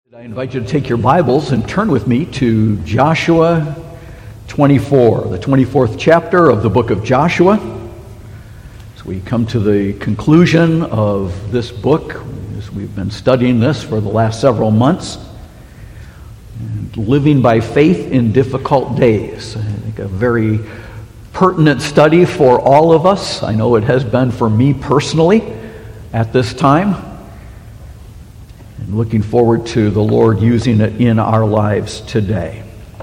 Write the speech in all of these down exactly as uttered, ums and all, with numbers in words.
I invite you to take your Bibles and turn with me to Joshua twenty-four, the twenty-fourth chapter of the book of Joshua. As we come to the conclusion of this book, as we've been studying this for the last several months, and living by faith in difficult days. I think a very pertinent study for all of us. I know it has been for me personally at this time. And looking forward to the Lord using it in our lives today.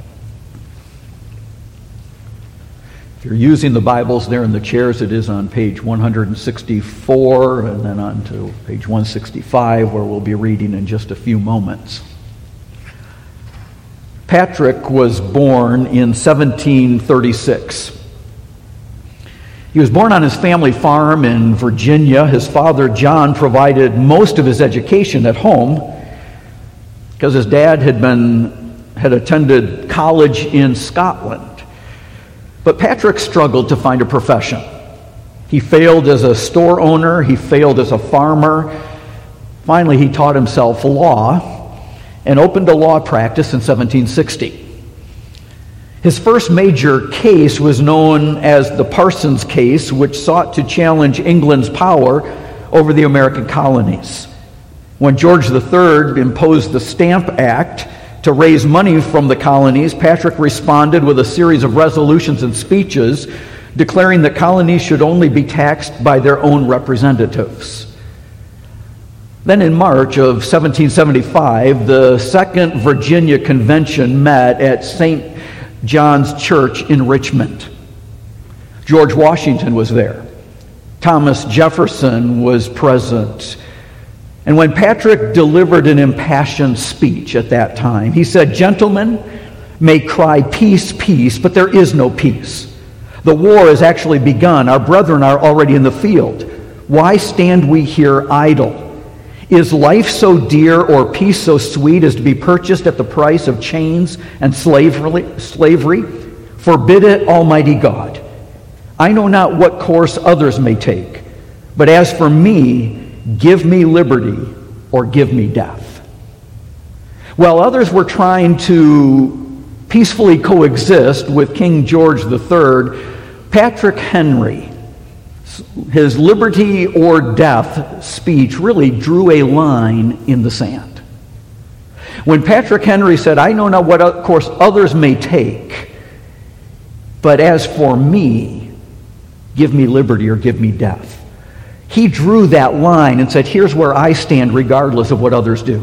If you're using the Bibles there in the chairs, it is on page one sixty-four and then on to page one sixty-five, where we'll be reading in just a few moments. Patrick was born in seventeen thirty-six. He was born on his family farm in Virginia. His father, John, provided most of his education at home because his dad had been had attended college in Scotland. But Patrick struggled to find a profession. He failed as a store owner. He failed as a farmer. Finally, he taught himself law and opened a law practice in seventeen sixty. His first major case was known as the Parsons case, which sought to challenge England's power over the American colonies. When George the Third imposed the Stamp Act to raise money from the colonies, Patrick responded with a series of resolutions and speeches declaring that colonies should only be taxed by their own representatives. Then in March of seventeen seventy-five, the Second Virginia Convention met at Saint John's Church in Richmond. George Washington was there. Thomas Jefferson was present. And when Patrick delivered an impassioned speech at that time, he said, "Gentlemen may cry peace, peace, but there is no peace. The war has actually begun. Our brethren are already in the field. Why stand we here idle? Is life so dear or peace so sweet as to be purchased at the price of chains and slavery? slavery? Forbid it, Almighty God. I know not what course others may take, but as for me, give me liberty or give me death." While others were trying to peacefully coexist with King George the Third, Patrick Henry, his liberty or death speech really drew a line in the sand. When Patrick Henry said, "I know not what course others may take, but as for me, give me liberty or give me death," he drew that line and said, "Here's where I stand regardless of what others do."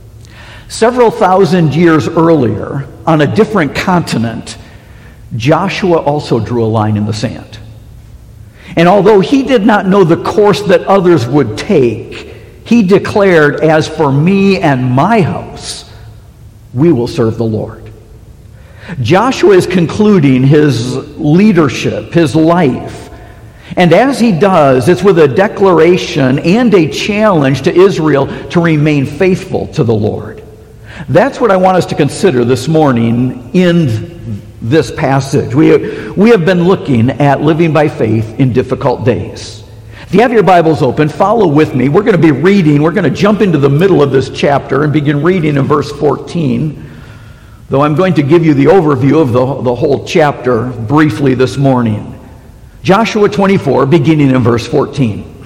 Several thousand years earlier, on a different continent, Joshua also drew a line in the sand. And although he did not know the course that others would take, he declared, "As for me and my house, we will serve the Lord." Joshua is concluding his leadership, his life. And as he does, it's with a declaration and a challenge to Israel to remain faithful to the Lord. That's what I want us to consider this morning in this passage. We, we have been looking at living by faith in difficult days. If you have your Bibles open, follow with me. We're going to be reading, we're going to jump into the middle of this chapter and begin reading in verse fourteen, though I'm going to give you the overview of the, the whole chapter briefly this morning. Joshua twenty-four, beginning in verse fourteen.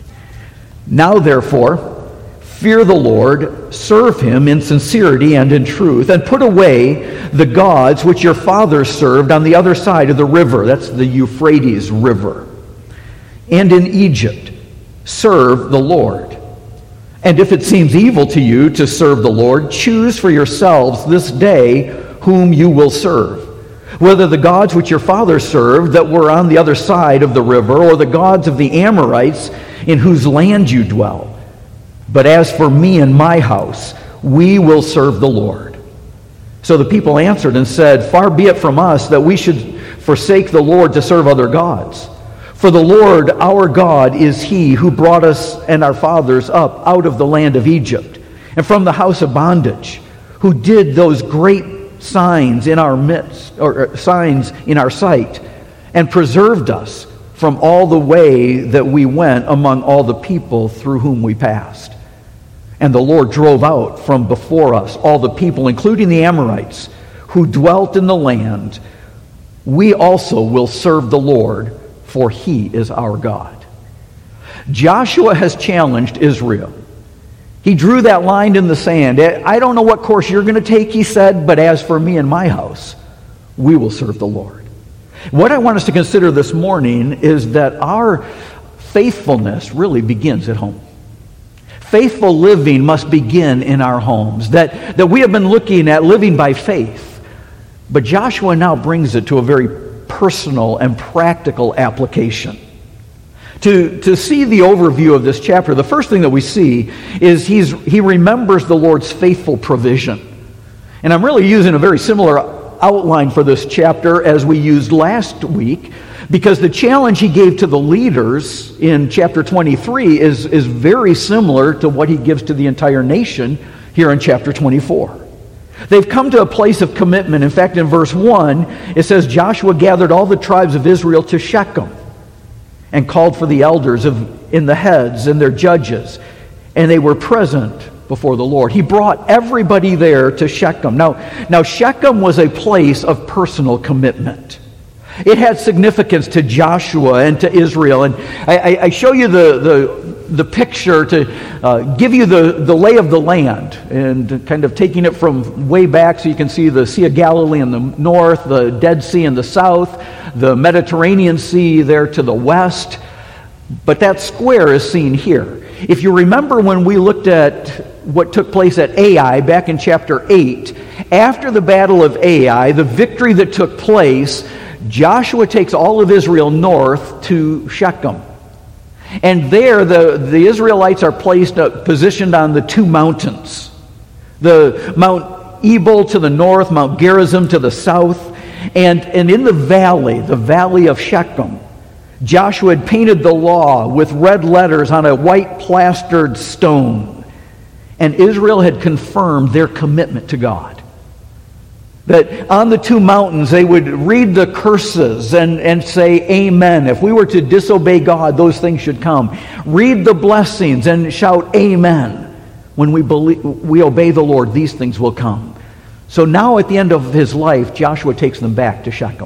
"Now therefore, fear the Lord, serve him in sincerity and in truth, and put away the gods which your fathers served on the other side of the river," that's the Euphrates River, "and in Egypt. Serve the Lord. And if it seems evil to you to serve the Lord, choose for yourselves this day whom you will serve, whether the gods which your fathers served that were on the other side of the river, or the gods of the Amorites in whose land you dwell. But as for me and my house, we will serve the Lord." So the people answered and said, "Far be it from us that we should forsake the Lord to serve other gods. For the Lord our God is he who brought us and our fathers up out of the land of Egypt, and from the house of bondage, who did those great signs in our midst, or signs in our sight, and preserved us from all the way that we went among all the people through whom we passed. And the Lord drove out from before us all the people, including the Amorites, who dwelt in the land. We also will serve the Lord, for he is our God. Joshua has challenged Israel. He drew that line in the sand. I don't know what course you're going to take, he said, but as for me and my house, we will serve the Lord. What I want us to consider this morning is that our faithfulness really begins at home. Faithful living must begin in our homes. That, that we have been looking at living by faith. But Joshua now brings it to a very personal and practical application. To, to see the overview of this chapter, the first thing that we see is he's, he remembers the Lord's faithful provision. And I'm really using a very similar outline for this chapter as we used last week, because the challenge he gave to the leaders in chapter twenty-three is, is very similar to what he gives to the entire nation here in chapter twenty-four. They've come to a place of commitment. In fact, in verse one, it says, Joshua gathered all the tribes of Israel to Shechem and called for the elders of in the heads and their judges, and they were present before the Lord. He brought everybody there to Shechem. Now, now Shechem was a place of personal commitment. It had significance to Joshua and to Israel. And I, I, I show you the, the, the picture to uh, give you the, the lay of the land, and kind of taking it from way back so you can see the Sea of Galilee in the north, the Dead Sea in the south, the Mediterranean Sea there to the west. But that square is seen here. If you remember when we looked at what took place at Ai back in chapter eight, after the battle of Ai, the victory that took place, Joshua takes all of Israel north to Shechem. And there the, the Israelites are placed, uh, positioned on the two mountains. The Mount Ebal to the north, Mount Gerizim to the south. And, and in the valley, the valley of Shechem, Joshua had painted the law with red letters on a white plastered stone. And Israel had confirmed their commitment to God. That on the two mountains they would read the curses and, and say, Amen. If we were to disobey God, those things should come. Read the blessings and shout, Amen. When we believe, we obey the Lord, these things will come. So now at the end of his life, Joshua takes them back to Shechem.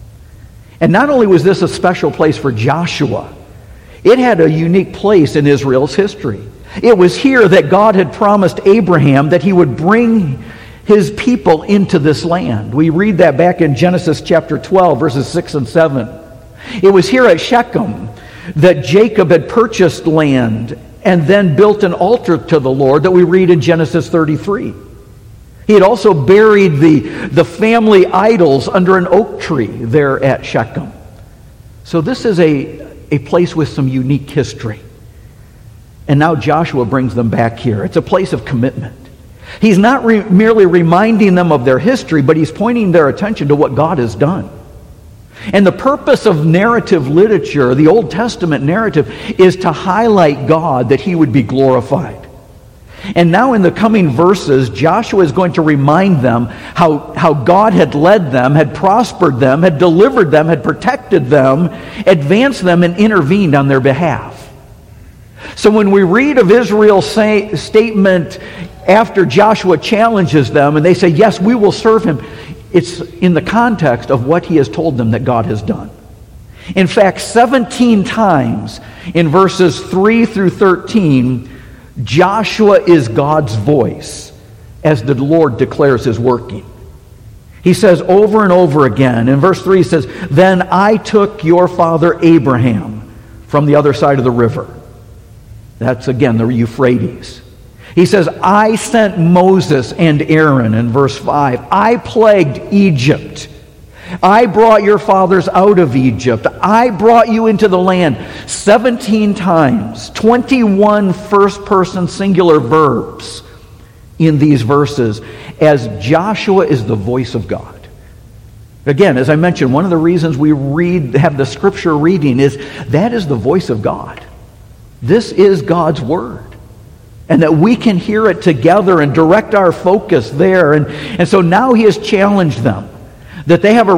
And not only was this a special place for Joshua, it had a unique place in Israel's history. It was here that God had promised Abraham that he would bring his people into this land. We read that back in Genesis chapter twelve, verses six and seven. It was here at Shechem that Jacob had purchased land and then built an altar to the Lord that we read in Genesis thirty-three. He had also buried the, the family idols under an oak tree there at Shechem. So this is a, a place with some unique history. And now Joshua brings them back here. It's a place of commitment. He's not re- merely reminding them of their history, but he's pointing their attention to what God has done. And the purpose of narrative literature, the Old Testament narrative, is to highlight God, that he would be glorified. And now in the coming verses, Joshua is going to remind them how, how God had led them, had prospered them, had delivered them, had protected them, advanced them, and intervened on their behalf. So when we read of Israel's say, statement after Joshua challenges them and they say, yes, we will serve him, it's in the context of what he has told them that God has done. In fact, seventeen times in verses three through thirteen, Joshua is God's voice as the Lord declares his working. He says over and over again, in verse three he says, then I took your father Abraham from the other side of the river. That's again the Euphrates. He says, I sent Moses and Aaron in verse five. I plagued Egypt. I brought your fathers out of Egypt. I brought you into the land. seventeen times, twenty-one first-person singular verbs in these verses, as Joshua is the voice of God. Again, as I mentioned, one of the reasons we read, have the scripture reading is that is the voice of God. This is God's word. And that we can hear it together and direct our focus there. And, and so now he has challenged them that they have a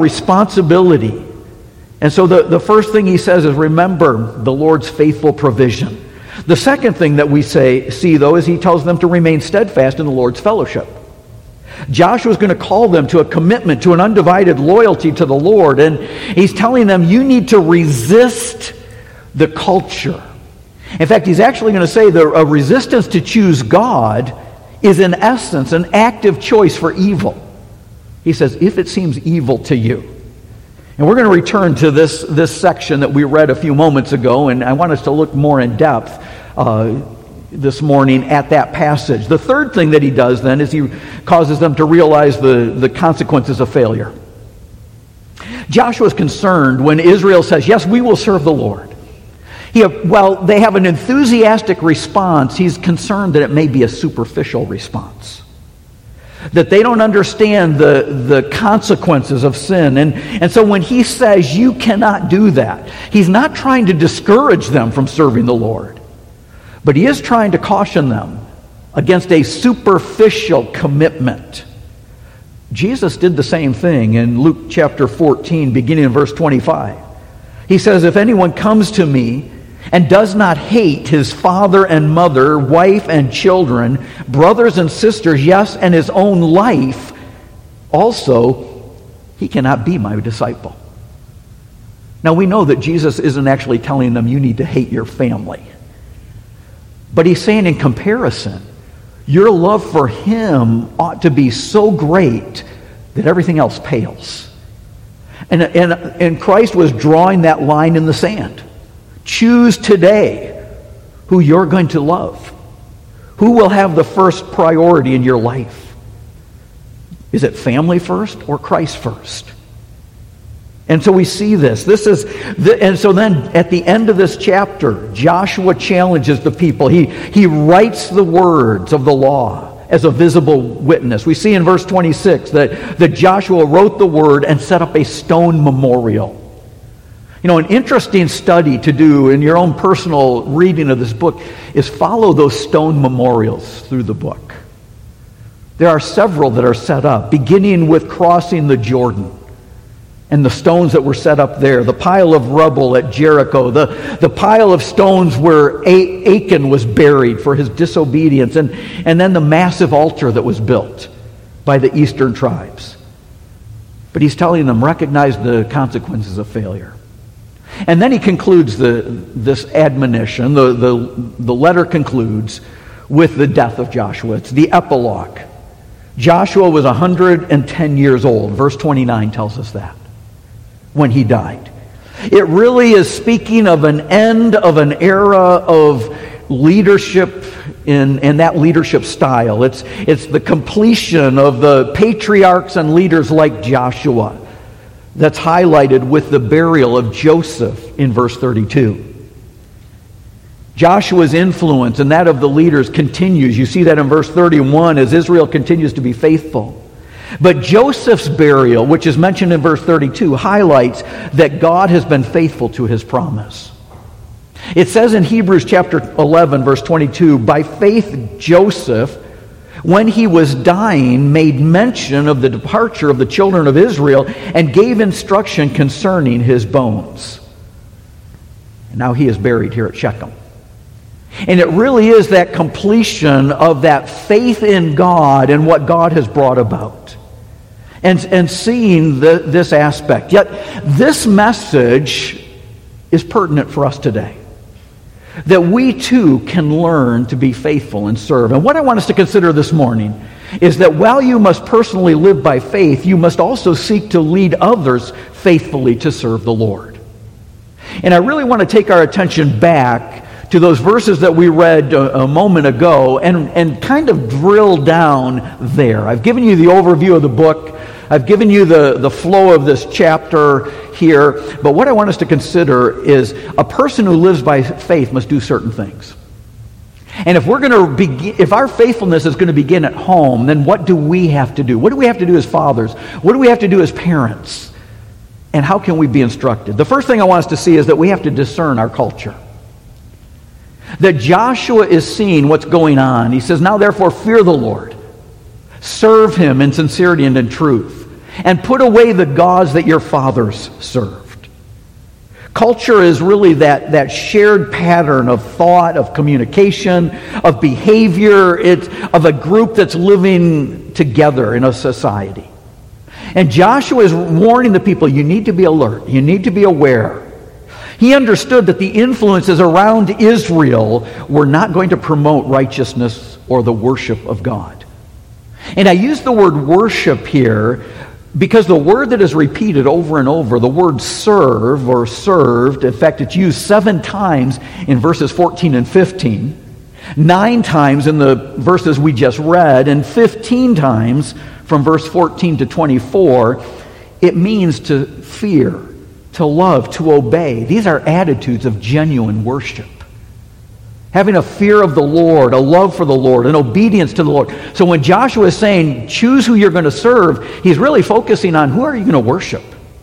responsibility. And so the, the first thing he says is remember the Lord's faithful provision. The second thing that we say, see, though, is he tells them to remain steadfast in the Lord's fellowship. Joshua is going to call them to a commitment, to an undivided loyalty to the Lord. And he's telling them, you need to resist the culture. In fact, he's actually going to say that a resistance to choose God is in essence an active choice for evil. He says, if it seems evil to you. And we're going to return to this, this section that we read a few moments ago, and I want us to look more in depth uh, this morning at that passage. The third thing that he does then is he causes them to realize the, the consequences of failure. Joshua is concerned when Israel says, yes, we will serve the Lord. He, while they have an enthusiastic response, he's concerned that it may be a superficial response. That they don't understand the, the consequences of sin. And, and so when he says you cannot do that, he's not trying to discourage them from serving the Lord. But he is trying to caution them against a superficial commitment. Jesus did the same thing in Luke chapter fourteen, beginning in verse twenty-five. He says, if anyone comes to me and does not hate his father and mother, wife and children, brothers and sisters, yes, and his own life, also, he cannot be my disciple. Now, we know that Jesus isn't actually telling them you need to hate your family. But he's saying in comparison, your love for him ought to be so great that everything else pales. And, and, and Christ was drawing that line in the sand. Choose today who you're going to love. Who will have the first priority in your life? Is it family first or Christ first? And so we see this. This is, the, and so then at the end of this chapter, Joshua challenges the people. He, he writes the words of the law as a visible witness. We see in verse twenty-six that, that Joshua wrote the word and set up a stone memorial. You know, an interesting study to do in your own personal reading of this book is follow those stone memorials through the book. There are several that are set up, beginning with crossing the Jordan and the stones that were set up there, the pile of rubble at Jericho, the, the pile of stones where A- Achan was buried for his disobedience, and, and then the massive altar that was built by the eastern tribes. But he's telling them, recognize the consequences of failure. And then he concludes the, this admonition, the, the, the letter concludes with the death of Joshua. It's the epilogue. Joshua was one hundred ten years old. Verse twenty-nine tells us that, when he died. It really is speaking of an end of an era of leadership in, in that leadership style. It's, it's the completion of the patriarchs and leaders like Joshua. That's highlighted with the burial of Joseph in verse thirty-two. Joshua's influence and that of the leaders continues. You see that in verse thirty-one as Israel continues to be faithful. But Joseph's burial, which is mentioned in verse thirty-two, highlights that God has been faithful to his promise. It says in Hebrews chapter eleven, verse twenty-two, by faith Joseph, when he was dying, made mention of the departure of the children of Israel and gave instruction concerning his bones. And now he is buried here at Shechem. And it really is that completion of that faith in God and what God has brought about. And, and seeing the, this aspect. Yet this message is pertinent for us today. That we too can learn to be faithful and serve. And what I want us to consider this morning is that while you must personally live by faith, you must also seek to lead others faithfully to serve the Lord. And I really want to take our attention back to those verses that we read a, a moment ago and, and kind of drill down there. I've given you the overview of the book. I've given you the, the flow of this chapter here, but what I want us to consider is a person who lives by faith must do certain things. And if we're going to begin, if our faithfulness is going to begin at home, then what do we have to do? What do we have to do as fathers? What do we have to do as parents? And how can we be instructed? The first thing I want us to see is that we have to discern our culture. That Joshua is seeing what's going on. He says, now therefore fear the Lord. Serve him in sincerity and in truth. And put away the gods that your fathers served. Culture is really that, that shared pattern of thought, of communication, of behavior. It's of a group that's living together in a society. And Joshua is warning the people, you need to be alert. You need to be aware. He understood that the influences around Israel were not going to promote righteousness or the worship of God. And I use the word worship here because the word that is repeated over and over, the word serve or served, in fact, it's used seven times in verses fourteen and fifteen, nine times in the verses we just read, and fifteen times from verse fourteen to twenty-four. It means to fear, to love, to obey. These are attitudes of genuine worship. Having a fear of the Lord, a love for the Lord, an obedience to the Lord. So when Joshua is saying, choose who you're going to serve, he's really focusing on who are you going to worship.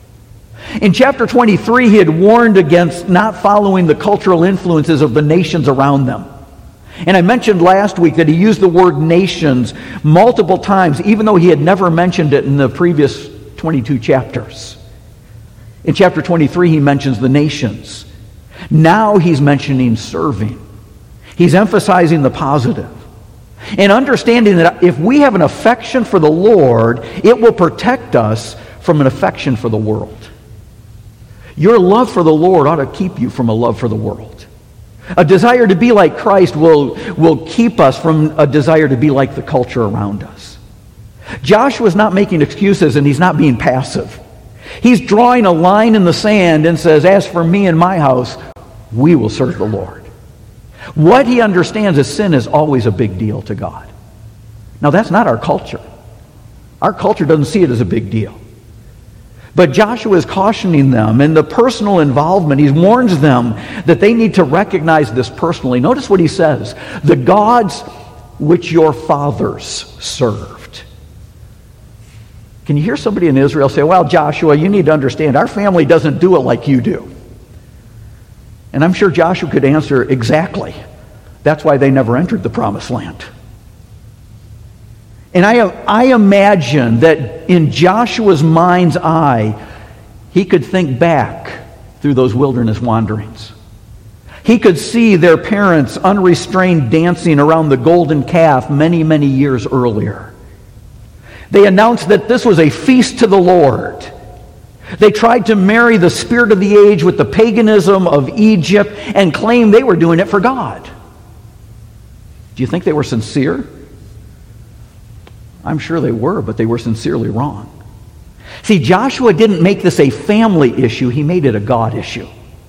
In chapter twenty-three, he had warned against not following the cultural influences of the nations around them. And I mentioned last week that he used the word nations multiple times, even though he had never mentioned it in the previous twenty-two chapters. In chapter twenty-three, he mentions the nations. Now he's mentioning serving. He's emphasizing the positive. And understanding that if we have an affection for the Lord, it will protect us from an affection for the world. Your love for the Lord ought to keep you from a love for the world. A desire to be like Christ will, will keep us from a desire to be like the culture around us. Joshua's not making excuses and he's not being passive. He's drawing a line in the sand and says, as for me and my house, we will serve the Lord. What he understands is sin is always a big deal to God. Now, that's not our culture. Our culture doesn't see it as a big deal. But Joshua is cautioning them in the personal involvement. He warns them that they need to recognize this personally. Notice what he says. The gods which your fathers served. Can you hear somebody in Israel say, well, Joshua, you need to understand, our family doesn't do it like you do. And I'm sure Joshua could answer exactly. That's why they never entered the promised land. And I, I imagine that in Joshua's mind's eye, he could think back through those wilderness wanderings. He could see their parents unrestrained dancing around the golden calf many, many years earlier. They announced that this was a feast to the Lord. They tried to marry the spirit of the age with the paganism of Egypt and claim they were doing it for God. Do you think they were sincere? I'm sure they were, but they were sincerely wrong. See, Joshua didn't make this a family issue. He made it a God issue.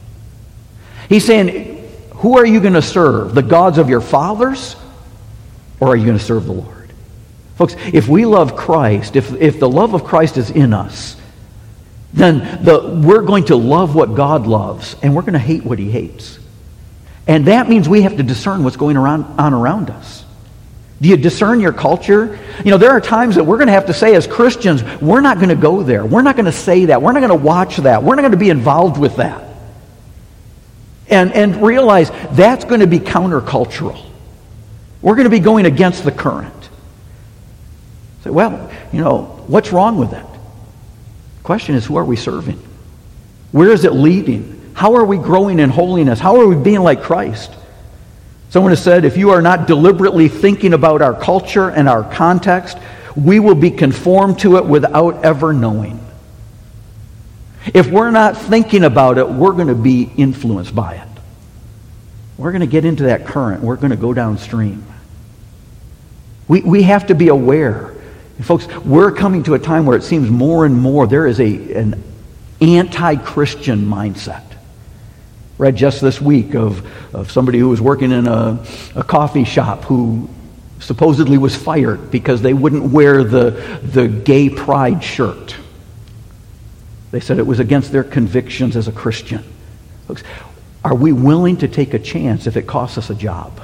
He's saying, who are you going to serve? The gods of your fathers? Or are you going to serve the Lord? Folks, if we love Christ, if, if the love of Christ is in us, then the, we're going to love what God loves, and we're going to hate what he hates. And that means we have to discern what's going around, on around us. Do you discern your culture? You know, there are times that we're going to have to say as Christians, we're not going to go there. We're not going to say that. We're not going to watch that. We're not going to be involved with that. And, and realize that's going to be countercultural. We're going to be going against the current. Say, well, you know, what's wrong with it? Question is, who are we serving? Where is it leading? How are we growing in holiness? How are we being like Christ? Someone has said, if you are not deliberately thinking about our culture and our context, we will be conformed to it without ever knowing. If we're not thinking about it, we're going to be influenced by it. We're going to get into that current. We're going to go downstream. We, we have to be aware. And folks, we're coming to a time where it seems more and more there is a, an anti-Christian mindset. Read just this week of, of somebody who was working in a, a coffee shop who supposedly was fired because they wouldn't wear the, the gay pride shirt. They said it was against their convictions as a Christian. Folks, are we willing to take a chance if it costs us a job?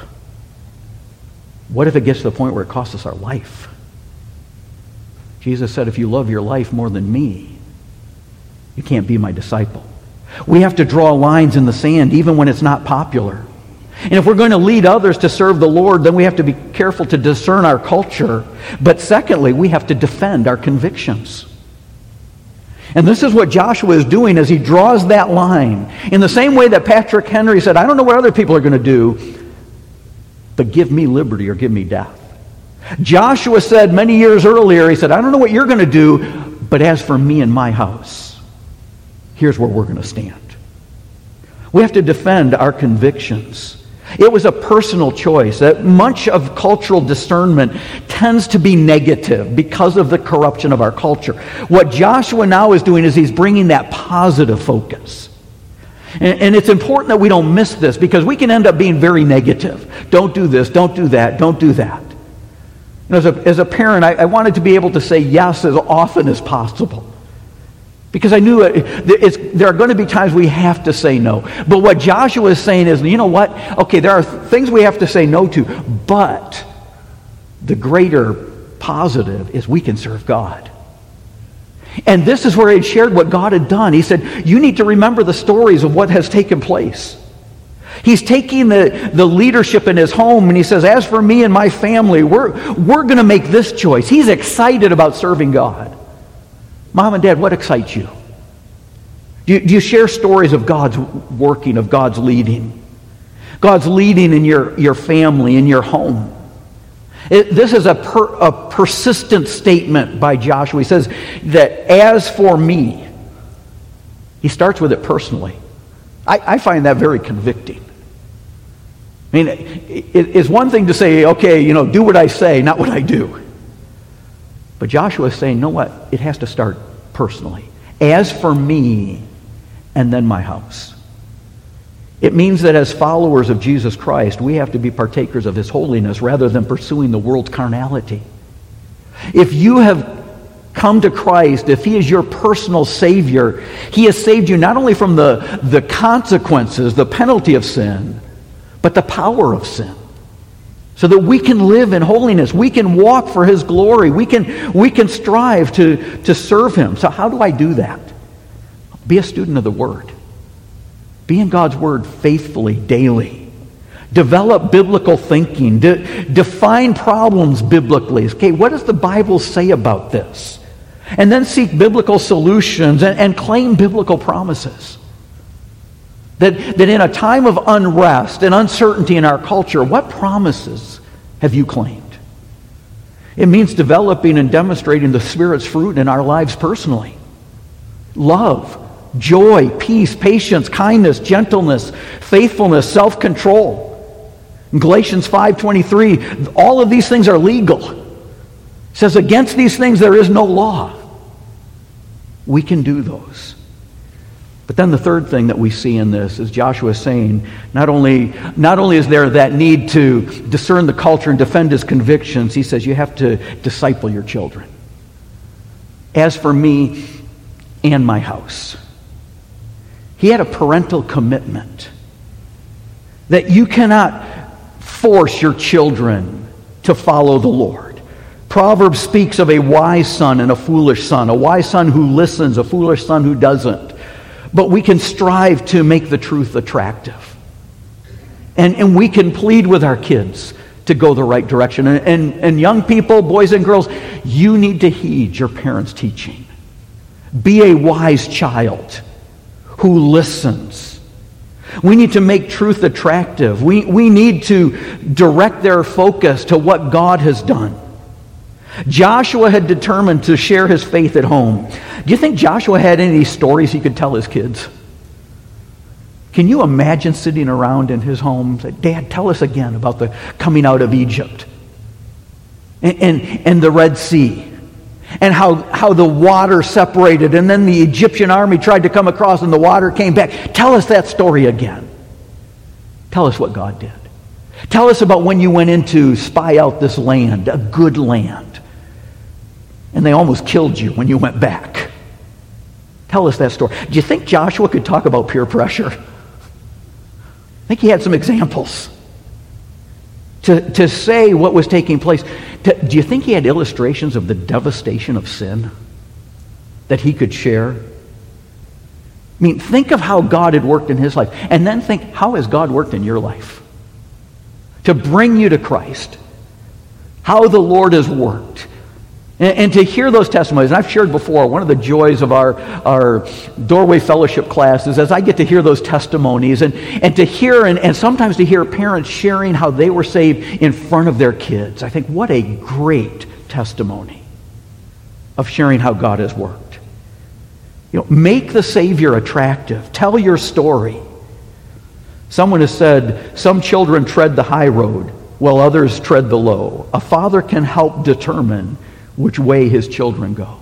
What if it gets to the point where it costs us our life? Jesus said, if you love your life more than me, you can't be my disciple. We have to draw lines in the sand even when it's not popular. And if we're going to lead others to serve the Lord, then we have to be careful to discern our culture. But secondly, we have to defend our convictions. And this is what Joshua is doing as he draws that line. In the same way that Patrick Henry said, I don't know what other people are going to do, but give me liberty or give me death. Joshua said many years earlier, he said, I don't know what you're going to do, but as for me and my house, here's where we're going to stand. We have to defend our convictions. It was a personal choice. That much of cultural discernment tends to be negative because of the corruption of our culture. What Joshua now is doing is he's bringing that positive focus. And, and it's important that we don't miss this, because we can end up being very negative. Don't do this, don't do that, don't do that. You know, as, a, as a parent, I, I wanted to be able to say yes as often as possible. Because I knew it, it's, there are going to be times we have to say no. But what Joshua is saying is, you know what? Okay, there are things we have to say no to, but the greater positive is we can serve God. And this is where he had shared what God had done. He said, you need to remember the stories of what has taken place. He's taking the, the leadership in his home, and he says, as for me and my family, we're, we're going to make this choice. He's excited about serving God. Mom and Dad, what excites you? Do you, do you share stories of God's working, of God's leading? God's leading in your, your family, in your home. It, this is a, per, a persistent statement by Joshua. He says that as for me, he starts with it personally. I, I find that very convicting. I mean, it, it's one thing to say, okay, you know, do what I say, not what I do. But Joshua is saying, know what? It has to start personally. As for me, and then my house. It means that as followers of Jesus Christ, we have to be partakers of his holiness rather than pursuing the world's carnality. If you have come to Christ, if he is your personal Savior, he has saved you not only from the, the consequences, the penalty of sin, but the power of sin. So that we can live in holiness. We can walk for his glory. We can, we can strive to, to serve him. So how do I do that? Be a student of the Word. Be in God's Word faithfully, daily. Develop biblical thinking. De- define problems biblically. Okay, what does the Bible say about this? And then seek biblical solutions and, and claim biblical promises. That, that in a time of unrest and uncertainty in our culture, what promises have you claimed? It means developing and demonstrating the Spirit's fruit in our lives personally. Love, joy, peace, patience, kindness, gentleness, faithfulness, self-control. In Galatians five twenty-three, all of these things are legal. It says, against these things there is no law. We can do those. But then the third thing that we see in this is Joshua saying, not only, not only is there that need to discern the culture and defend his convictions, he says you have to disciple your children. As for me and my house. He had a parental commitment that you cannot force your children to follow the Lord. Proverbs speaks of a wise son and a foolish son, a wise son who listens, a foolish son who doesn't. But we can strive to make the truth attractive. And, and we can plead with our kids to go the right direction. And, and, and young people, boys and girls, you need to heed your parents' teaching. Be a wise child who listens. We need to make truth attractive. We, we need to direct their focus to what God has done. Joshua had determined to share his faith at home. Do you think Joshua had any stories he could tell his kids? Can you imagine sitting around in his home and say, Dad, tell us again about the coming out of Egypt and, and, and the Red Sea and how, how the water separated and then the Egyptian army tried to come across and the water came back. Tell us that story again. Tell us what God did. Tell us about when you went in to spy out this land, a good land. And they almost killed you when you went back. Tell us that story. Do you think Joshua could talk about peer pressure? I think he had some examples to, to say what was taking place. To, do you think he had illustrations of the devastation of sin that he could share? I mean, think of how God had worked in his life. And then think, how has God worked in your life? To bring you to Christ. How the Lord has worked. And, and to hear those testimonies, and I've shared before, one of the joys of our, our Doorway Fellowship classes is I get to hear those testimonies and, and to hear, and, and sometimes to hear parents sharing how they were saved in front of their kids. I think what a great testimony of sharing how God has worked. You know, make the Savior attractive. Tell your story. Someone has said, some children tread the high road, while others tread the low. A father can help determine which way his children go.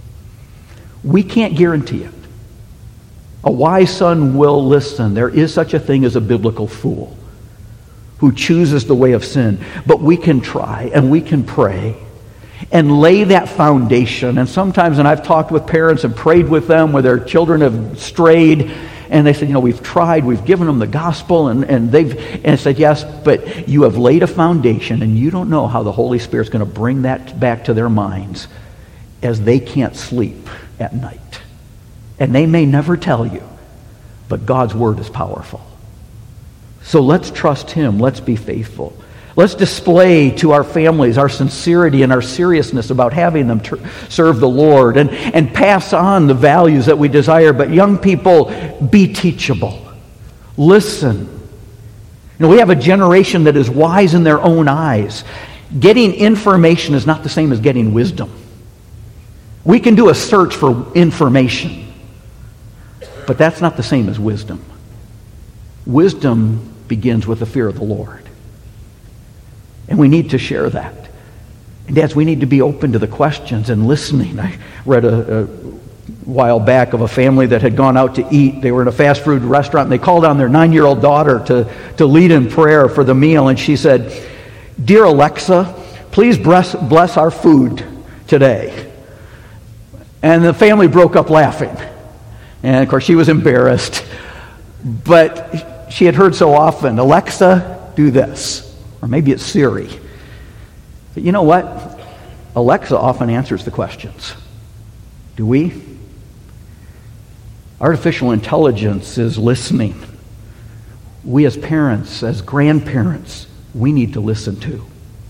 We can't guarantee it. A wise son will listen. There is such a thing as a biblical fool who chooses the way of sin. But we can try and we can pray and lay that foundation. And sometimes, and I've talked with parents and prayed with them where their children have strayed, and they said, you know, we've tried, we've given them the gospel, and, and they've, and I said, yes, but you have laid a foundation, and you don't know how the Holy Spirit's going to bring that back to their minds as they can't sleep at night. And they may never tell you, but God's word is powerful. So let's trust him. Let's be faithful. Let's display to our families our sincerity and our seriousness about having them ter- serve the Lord and, and pass on the values that we desire. But young people, be teachable. Listen. You know, we have a generation that is wise in their own eyes. Getting information is not the same as getting wisdom. We can do a search for information, but that's not the same as wisdom. Wisdom begins with the fear of the Lord. And we need to share that. And dads, we need to be open to the questions and listening. I read a, a while back of a family that had gone out to eat. They were in a fast food restaurant, and they called on their nine-year-old daughter to, to lead in prayer for the meal. And she said, "Dear Alexa, please bless, bless our food today." And the family broke up laughing. And of course, she was embarrassed. But she had heard so often, "Alexa, do this." Or maybe it's Siri. But you know what? Alexa often answers the questions. Do we? Artificial intelligence is listening. We as parents, as grandparents, we need to listen too.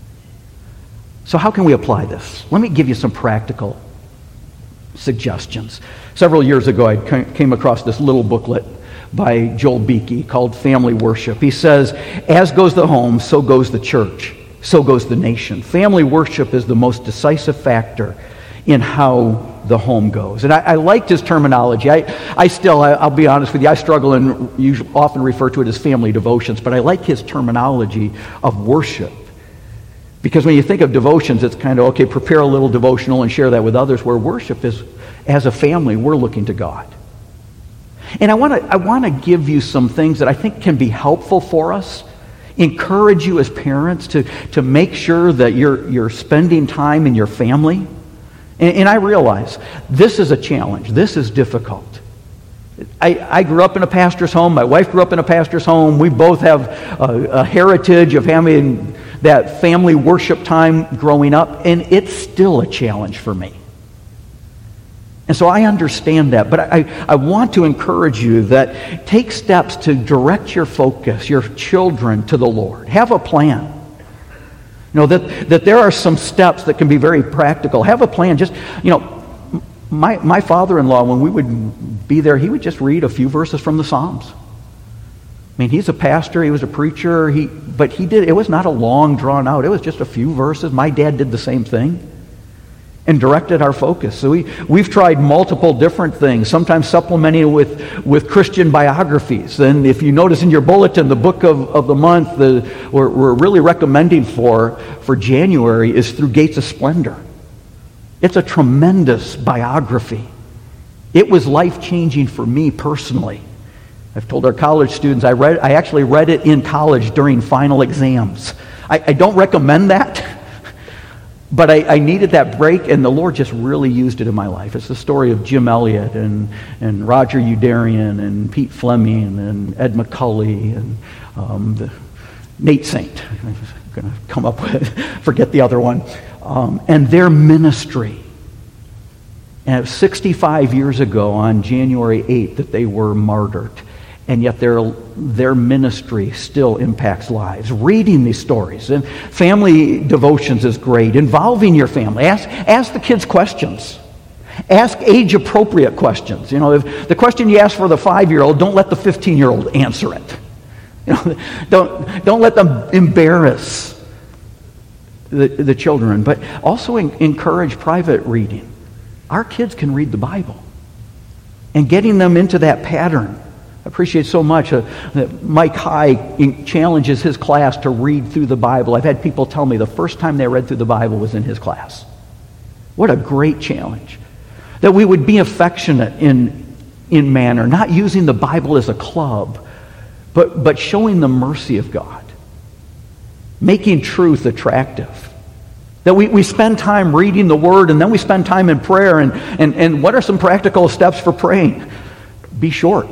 So how can we apply this? Let me give you some practical suggestions. Several years ago, I came across this little booklet by Joel Beeke called Family Worship. He says, as goes the home, so goes the church, so goes the nation. Family worship is the most decisive factor in how the home goes. And I, I liked his terminology. I, I still, I, I'll be honest with you, I struggle and usually often refer to it as family devotions, but I like his terminology of worship. Because when you think of devotions, it's kind of, okay, prepare a little devotional and share that with others, where worship is, as a family, we're looking to God. And I want to I want to give you some things that I think can be helpful for us. Encourage you as parents to, to make sure that you're you're spending time in your family. And, and I realize this is a challenge. This is difficult. I, I grew up in a pastor's home. My wife grew up in a pastor's home. We both have a, a heritage of having that family worship time growing up, and it's still a challenge for me. And so I understand that, but I, I want to encourage you that take steps to direct your focus, your children, to the Lord. Have a plan. You know, that, that there are some steps that can be very practical. Have a plan. Just, you know, my, my father-in-law, when we would be there, he would just read a few verses from the Psalms. I mean, he's a pastor, he was a preacher, he, but he did, it was not a long drawn out, it was just a few verses. My dad did the same thing. And directed our focus. So we, we've tried multiple different things, sometimes supplementing with, with Christian biographies. And if you notice in your bulletin, the book of, of the month the, we're, we're really recommending for, for January is Through Gates of Splendor. It's a tremendous biography. It was life-changing for me personally. I've told our college students, I read, I actually read it in college during final exams. I, I don't recommend that. But I, I needed that break, and the Lord just really used it in my life. It's the story of Jim Elliot and, and Roger Youderian and Pete Fleming and Ed McCulley and um, the, Nate Saint. I'm going to come up with, forget the other one. Um, and their ministry. And it was sixty-five years ago on January eighth that they were martyred. And yet their, their ministry still impacts lives. Reading these stories. And family devotions is great. Involving your family. Ask, ask the kids questions. Ask age-appropriate questions. You know, if the question you ask for the five-year-old, don't let the fifteen-year-old answer it. You know, don't, don't let them embarrass the, the children. But also in, encourage private reading. Our kids can read the Bible. And getting them into that pattern. I appreciate so much uh, that Mike High challenges his class to read through the Bible. I've had people tell me the first time they read through the Bible was in his class. What a great challenge. That we would be affectionate in, in manner, not using the Bible as a club, but, but showing the mercy of God. Making truth attractive. That we, we spend time reading the Word, and then we spend time in prayer. And, and, and what are some practical steps for praying? Be short.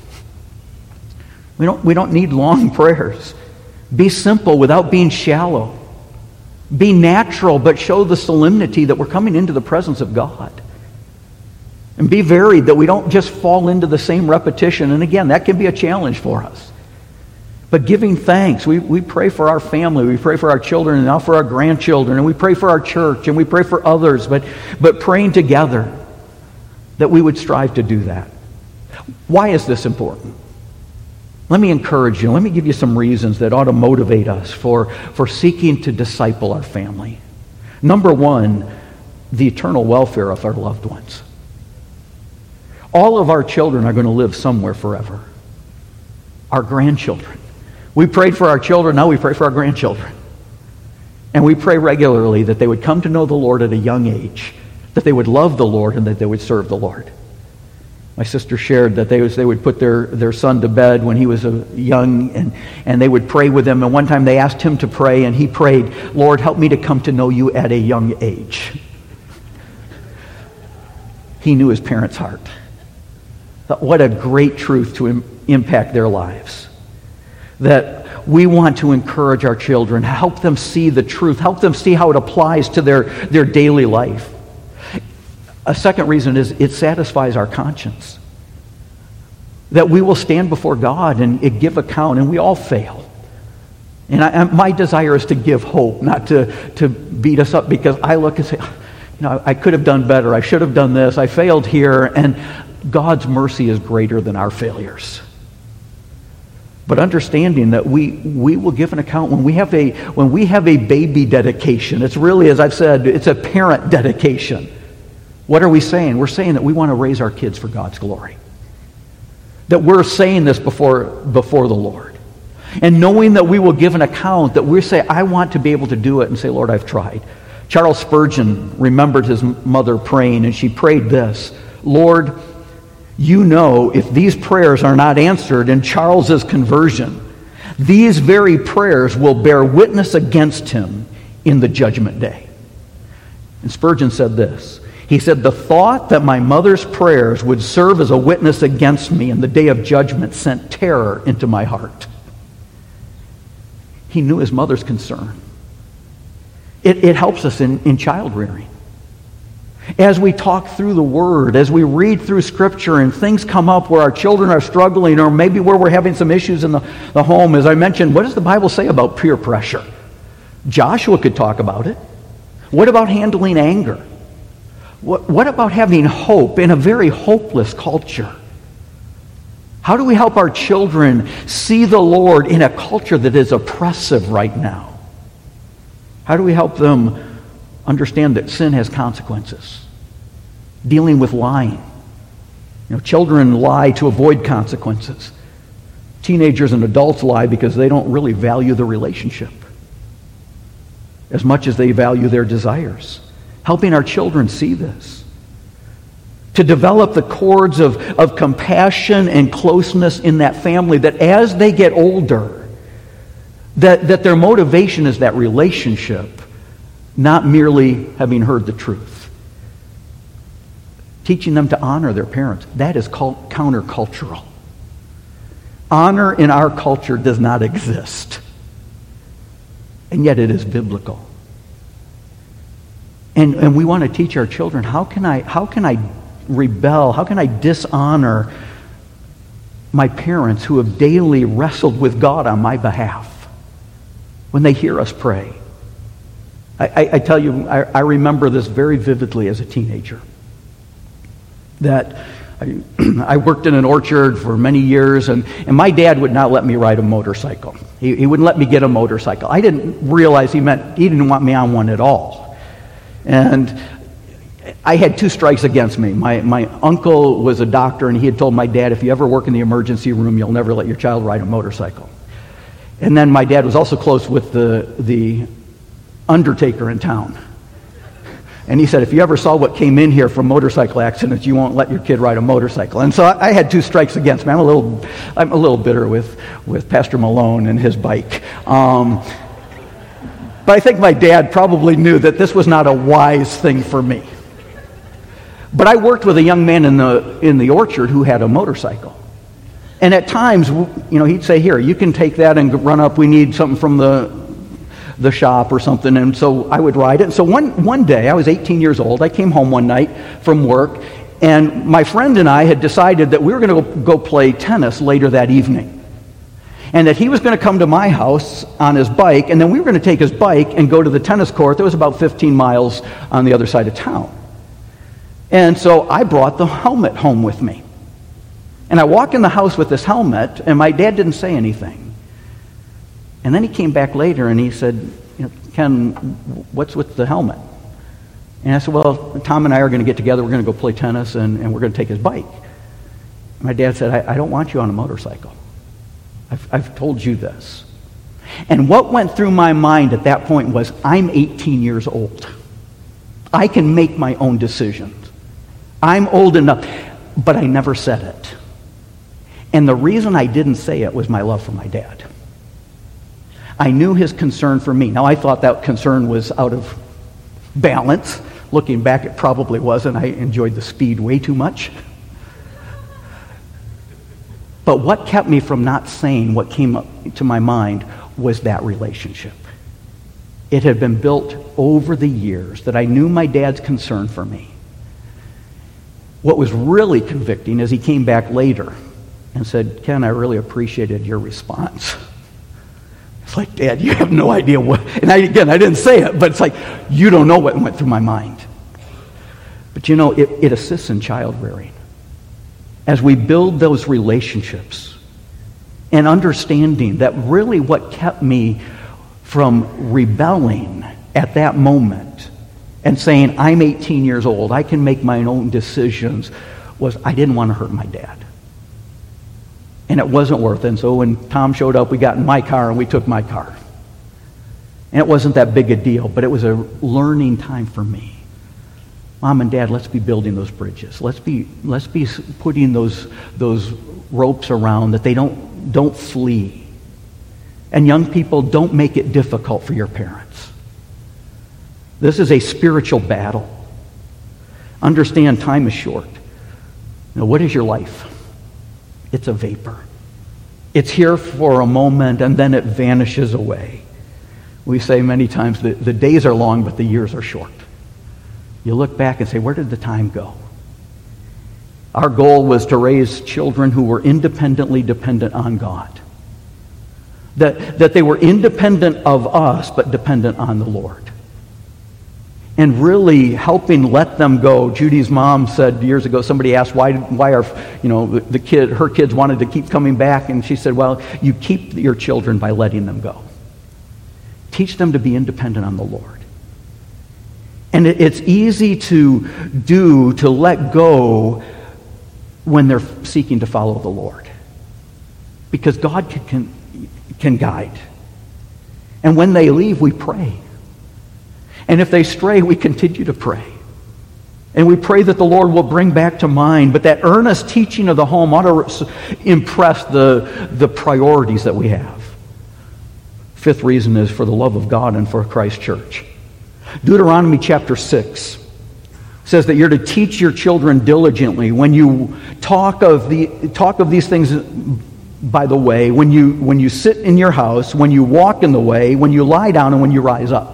We don't, we don't need long prayers. Be simple without being shallow. Be natural, but show the solemnity that we're coming into the presence of God. And be varied, that we don't just fall into the same repetition. And again, that can be a challenge for us. But giving thanks, we, we pray for our family, we pray for our children, and now for our grandchildren, and we pray for our church, and we pray for others, but, but praying together that we would strive to do that. Why is this important? Let me encourage you. Let me give you some reasons that ought to motivate us for, for seeking to disciple our family. Number one, the eternal welfare of our loved ones. All of our children are going to live somewhere forever. Our grandchildren. We prayed for our children, now we pray for our grandchildren. And we pray regularly that they would come to know the Lord at a young age, that they would love the Lord, and that they would serve the Lord. My sister shared that they, was, they would put their, their son to bed when he was a young, and, and they would pray with him. And one time they asked him to pray, and he prayed, Lord, help me to come to know you at a young age. He knew his parents' heart. But what a great truth to im- impact their lives. That we want to encourage our children, help them see the truth, help them see how it applies to their, their daily life. A second reason is it satisfies our conscience. That we will stand before God and give account, and we all fail. And I, my desire is to give hope, not to, to beat us up, because I look and say, you know, I could have done better, I should have done this, I failed here, and God's mercy is greater than our failures. But understanding that we, we will give an account when we have a when we have a baby dedication. It's really, as I've said, it's a parent dedication. What are we saying? We're saying that we want to raise our kids for God's glory. That we're saying this before, before the Lord. And knowing that we will give an account, that we say, I want to be able to do it, and say, Lord, I've tried. Charles Spurgeon remembered his mother praying, and she prayed this, Lord, you know if these prayers are not answered in Charles's conversion, these very prayers will bear witness against him in the judgment day. And Spurgeon said this, he said, the thought that my mother's prayers would serve as a witness against me in the day of judgment sent terror into my heart. He knew his mother's concern. It, it helps us in, in child rearing. As we talk through the Word, as we read through Scripture and things come up where our children are struggling, or maybe where we're having some issues in the, the home, as I mentioned, what does the Bible say about peer pressure? Joshua could talk about it. What about handling anger? What, what about having hope in a very hopeless culture? How do we help our children see the Lord in a culture that is oppressive right now? How do we help them understand that sin has consequences? Dealing with lying. You know, children lie to avoid consequences. Teenagers and adults lie because they don't really value the relationship as much as they value their desires. Helping our children see this. To develop the cords of, of compassion and closeness in that family, that as they get older, that, that their motivation is that relationship, not merely having heard the truth. Teaching them to honor their parents. That is called countercultural. Honor in our culture does not exist. And yet it is biblical. And, and we want to teach our children, how can I, how can I rebel? How can I dishonor my parents who have daily wrestled with God on my behalf when they hear us pray. I, I, I tell you, I, I remember this very vividly as a teenager. That I, I worked in an orchard for many years, and, and my dad would not let me ride a motorcycle. He, he wouldn't let me get a motorcycle. I didn't realize he meant he didn't want me on one at all. And I had two strikes against me. My, my uncle was a doctor, and he had told my dad, if you ever work in the emergency room, you'll never let your child ride a motorcycle. And then my dad was also close with the, the undertaker in town. And he said, if you ever saw what came in here from motorcycle accidents, you won't let your kid ride a motorcycle. And so I, I had two strikes against me. I'm a little, I'm a little bitter with, with Pastor Malone and his bike. Um, but I think my dad probably knew that this was not a wise thing for me. But I worked with a young man in the in the orchard who had a motorcycle. And at times, you know, he'd say, here, you can take that and run up. We need something from the the shop or something. And so I would ride it. And so one, one day, I was eighteen years old. I came home one night from work, and my friend and I had decided that we were going to go, go play tennis later that evening. And that he was going to come to my house on his bike, and then we were going to take his bike and go to the tennis court that was about fifteen miles on the other side of town. And so I brought the helmet home with me. And I walk in the house with this helmet, and my dad didn't say anything. And then he came back later and he said, you know, Ken, what's with the helmet? And I said, well, Tom and I are going to get together. We're going to go play tennis, and, and we're going to take his bike. And my dad said, I, I don't want you on a motorcycle. I've, I've told you this. And what went through my mind at that point was, I'm eighteen years old. I can make my own decisions. I'm old enough, but I never said it. And the reason I didn't say it was my love for my dad. I knew his concern for me. Now, I thought that concern was out of balance. Looking back, it probably wasn't. I enjoyed the speed way too much. But what kept me from not saying what came up to my mind was that relationship. It had been built over the years that I knew my dad's concern for me. What was really convicting is he came back later and said, Ken, I really appreciated your response. It's like, Dad, you have no idea what... And I, again, I didn't say it, but it's like, you don't know what went through my mind. But you know, it, it assists in child rearing. As we build those relationships and understanding that really what kept me from rebelling at that moment and saying, I'm eighteen years old, I can make my own decisions, was I didn't want to hurt my dad. And it wasn't worth it. And so when Tom showed up, we got in my car and we took my car. And it wasn't that big a deal, but it was a learning time for me. Mom and Dad, let's be building those bridges. Let's be let's be putting those those ropes around that they don't don't flee. And young people, don't make it difficult for your parents. This is a spiritual battle. Understand, time is short. Now, what is your life? It's a vapor. It's here for a moment, and then it vanishes away. We say many times that the days are long, but the years are short. You look back and say, where did the time go? Our goal was to raise children who were independently dependent on God. That, that they were independent of us, but dependent on the Lord. And really helping let them go. Judy's mom said years ago, somebody asked why why are, you know, the, the kid, her kids wanted to keep coming back, and she said, well, you keep your children by letting them go. Teach them to be independent on the Lord. And it, it's easy to do, to let go when they're seeking to follow the Lord. Because God can, can, can guide. And when they leave, we pray. And if they stray, we continue to pray. And we pray that the Lord will bring back to mind. But that earnest teaching of the home ought to impress the, the priorities that we have. Fifth reason is for the love of God and for Christ's church. Deuteronomy chapter six says that you're to teach your children diligently. When you talk of the talk of these things by the way, when you when you sit in your house, when you walk in the way, when you lie down, and when you rise up.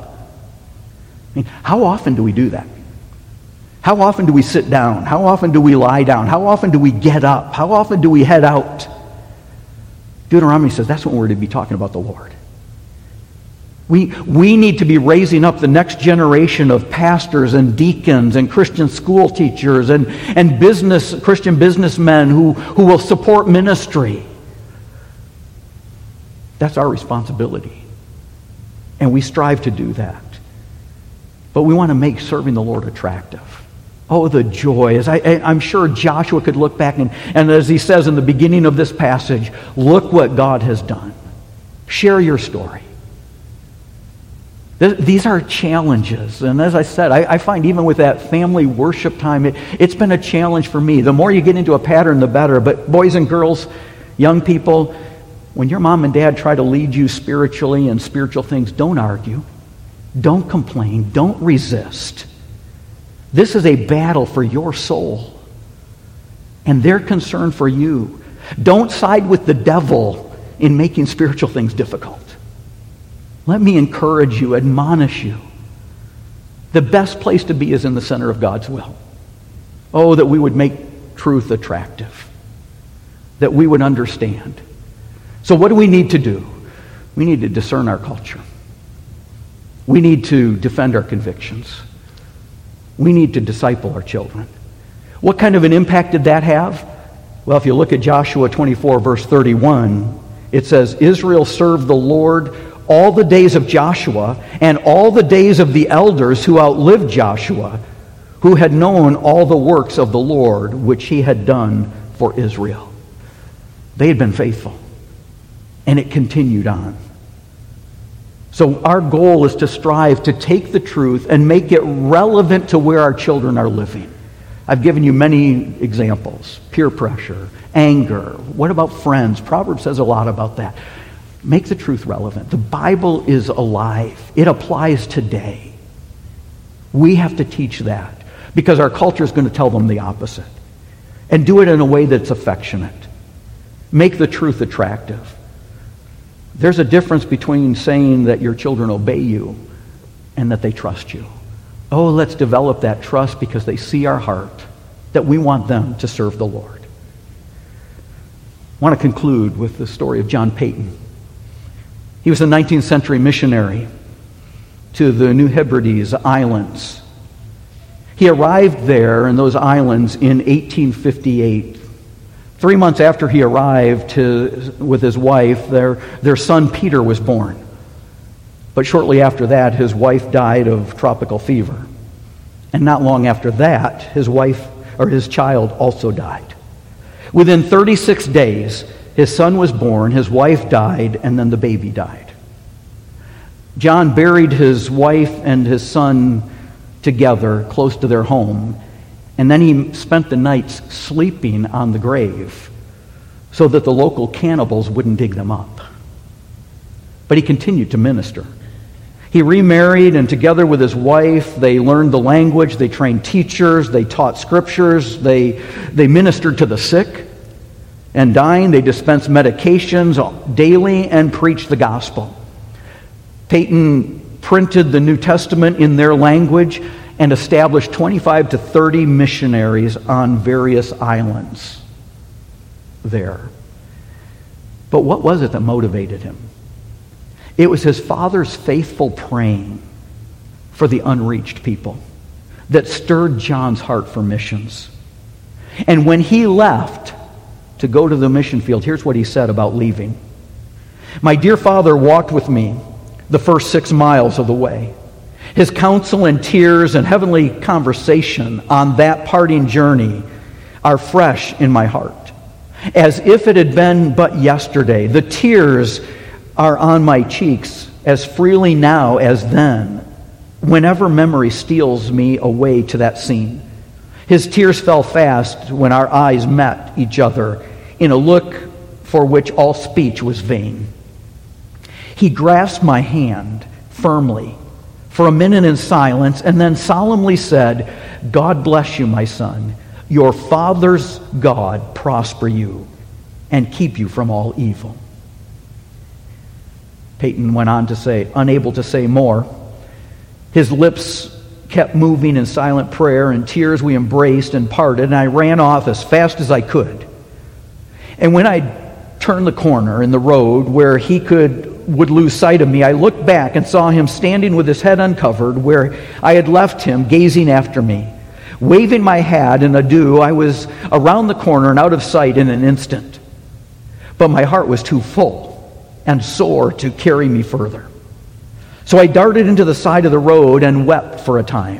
I mean, how often do we do that? How often do we sit down? How often do we lie down? How often do we get up? How often do we head out? Deuteronomy says that's when we're to be talking about the Lord. We, we need to be raising up the next generation of pastors and deacons and Christian school teachers and, and business Christian businessmen who, who will support ministry. That's our responsibility. And we strive to do that. But we want to make serving the Lord attractive. Oh, the joy. As I, I'm sure Joshua could look back and, and as he says in the beginning of this passage, look what God has done. Share your story. These are challenges. And as I said, I, I find even with that family worship time, it, it's been a challenge for me. The more you get into a pattern, the better. But boys and girls, young people, when your mom and dad try to lead you spiritually and spiritual things, don't argue. Don't complain. Don't resist. This is a battle for your soul. And they're concerned for you. Don't side with the devil in making spiritual things difficult. Let me encourage you, admonish you. The best place to be is in the center of God's will. Oh, that we would make truth attractive. That we would understand. So what do we need to do? We need to discern our culture. We need to defend our convictions. We need to disciple our children. What kind of an impact did that have? Well, if you look at Joshua twenty-four, verse thirty-one, it says, Israel served the Lord all the days of Joshua and all the days of the elders who outlived Joshua, who had known all the works of the Lord, which he had done for Israel. They had been faithful. And it continued on. So our goal is to strive to take the truth and make it relevant to where our children are living. I've given you many examples. Peer pressure, anger. What about friends? Proverbs says a lot about that. Make the truth relevant. The Bible is alive. It applies today. We have to teach that because our culture is going to tell them the opposite. And do it in a way that's affectionate. Make the truth attractive. There's a difference between saying that your children obey you and that they trust you. Oh, let's develop that trust because they see our heart, that we want them to serve the Lord. I want to conclude with the story of John Paton. He was a nineteenth century missionary to the New Hebrides Islands. He arrived there in those islands in eighteen fifty-eight. Three months after he arrived to, with his wife, their, their son Peter was born. But shortly after that, his wife died of tropical fever. And not long after that, his wife or his child also died. Within thirty-six days, his son was born, his wife died, and then the baby died. John buried his wife and his son together close to their home, and then he spent the nights sleeping on the grave so that the local cannibals wouldn't dig them up. But he continued to minister. He remarried, and together with his wife, they learned the language, they trained teachers, they taught scriptures, they, they ministered to the sick and dying, they dispensed medications daily and preached the gospel. Paton printed the New Testament in their language and established twenty-five to thirty missionaries on various islands there. But what was it that motivated him? It was his father's faithful praying for the unreached people that stirred John's heart for missions. And when he left to go to the mission field, here's what he said about leaving. My dear father walked with me the first six miles of the way. His counsel and tears and heavenly conversation on that parting journey are fresh in my heart, as if it had been but yesterday. The tears are on my cheeks as freely now as then, whenever memory steals me away to that scene. His tears fell fast when our eyes met each other in a look for which all speech was vain. He grasped my hand firmly for a minute in silence and then solemnly said, God bless you, my son. Your father's God prosper you and keep you from all evil. Paton went on to say, unable to say more. His lips kept moving in silent prayer. In tears we embraced and parted, and I ran off as fast as I could. And when I turned the corner in the road where he could would lose sight of me, I looked back and saw him standing with his head uncovered where I had left him, gazing after me. Waving my hat in adieu, I was around the corner and out of sight in an instant. But my heart was too full and sore to carry me further. So I darted into the side of the road and wept for a time.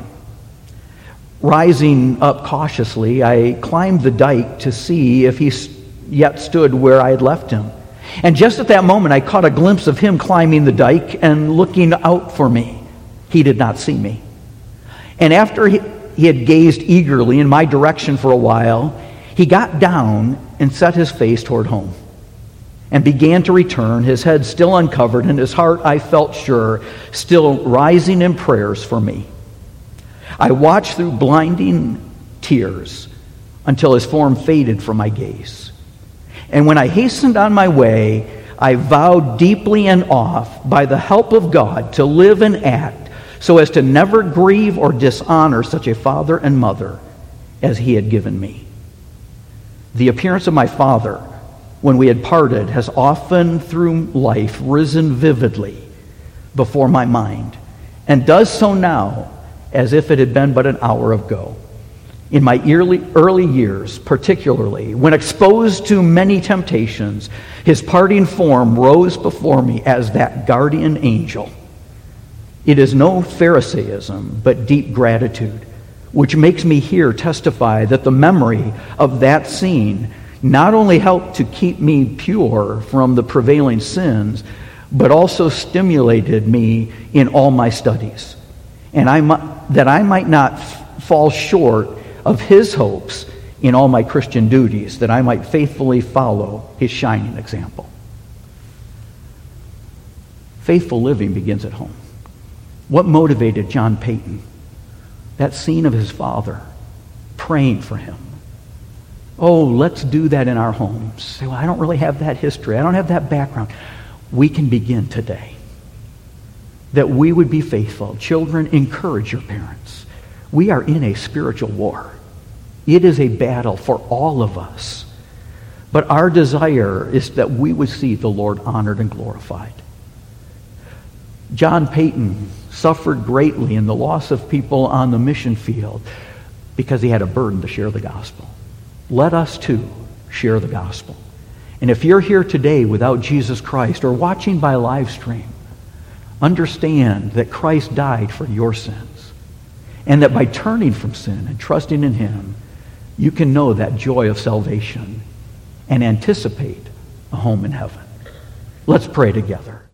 Rising up cautiously, I climbed the dike to see if he yet stood where I had left him. And just at that moment, I caught a glimpse of him climbing the dike and looking out for me. He did not see me. And after he, he had gazed eagerly in my direction for a while, he got down and set his face toward home and began to return, his head still uncovered, and his heart, I felt sure, still rising in prayers for me. I watched through blinding tears until his form faded from my gaze. And when I hastened on my way, I vowed deeply and oft, by the help of God, to live and act so as to never grieve or dishonor such a father and mother as he had given me. The appearance of my father, when we had parted, has often through life risen vividly before my mind, and does so now as if it had been but an hour ago. In my early, early years, particularly, when exposed to many temptations, his parting form rose before me as that guardian angel. It is no Pharisaism, but deep gratitude, which makes me here testify that the memory of that scene not only helped to keep me pure from the prevailing sins, but also stimulated me in all my studies, and I that I might not f- fall short of his hopes in all my Christian duties, that I might faithfully follow his shining example. Faithful living begins at home. What motivated John Paton? That scene of his father praying for him. Oh, let's do that in our homes. Say, well, I don't really have that history. I don't have that background. We can begin today. That we would be faithful. Children, encourage your parents. We are in a spiritual war. It is a battle for all of us. But our desire is that we would see the Lord honored and glorified. John Paton suffered greatly in the loss of people on the mission field because he had a burden to share the gospel. Let us too share the gospel. And if you're here today without Jesus Christ or watching by live stream, understand that Christ died for your sins, and that by turning from sin and trusting in him, you can know that joy of salvation and anticipate a home in heaven. Let's pray together.